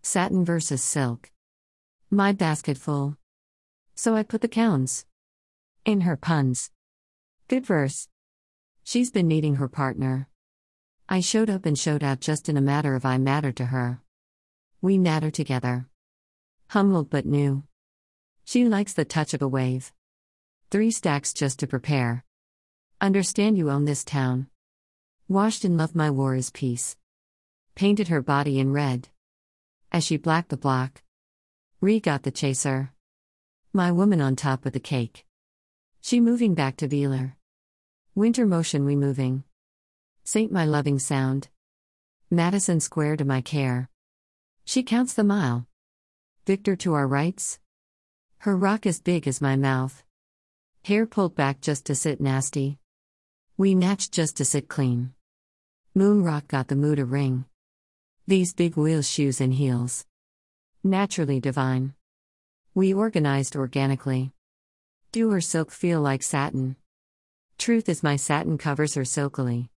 Satin versus silk. My basket full. So I put the counts in her puns. Good verse. She's been needing her partner. I showed up and showed out just in a matter of I mattered to her. We natter together. Humbled but new. She likes the touch of a wave. 3 stacks just to prepare. Understand you own this town. Washed in love, my war is peace. Painted her body in red. As she blacked the block. Got the chaser. My woman on top with the cake. She moving back to Wheeler. Winter motion we moving. Saint my loving sound. Madison Square to my care. She counts the mile. Victor to our rights. Her rock as big as my mouth. Hair pulled back just to sit nasty. We matched just to sit clean. Moon rock got the mood a ring. These big wheels, shoes and heels. Naturally divine. We organized organically. Do her silk feel like satin? Truth is my satin covers her silkily.